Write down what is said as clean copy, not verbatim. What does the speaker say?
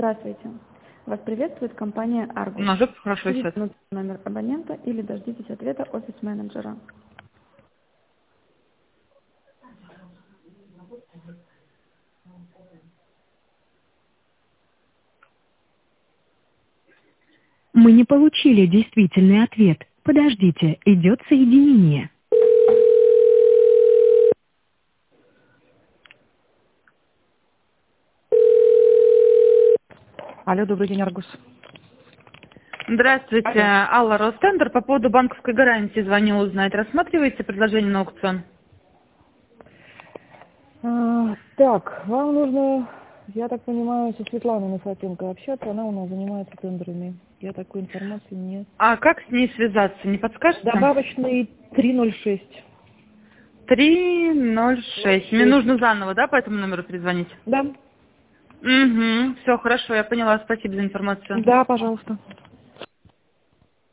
Здравствуйте. Вас приветствует компания Argus. У нас же хорошо Введите сейчас. номер абонента или дождитесь ответа офис-менеджера. Мы не получили действительный ответ. Подождите, идет соединение. Алло, добрый день, Аргус. Здравствуйте, Алла Ростендер. По поводу банковской гарантии звонила узнать. Рассматриваете предложение на аукцион? Так, вам нужно, я так понимаю, со Светланой Насатенко общаться, она у нас занимается тендерами. Я такой информации не... А как с ней связаться, не подскажете? Добавочный 306. 306. Мне нужно заново, да, по этому номеру перезвонить? Да. Угу, все, хорошо, я поняла. Спасибо за информацию. Да, пожалуйста.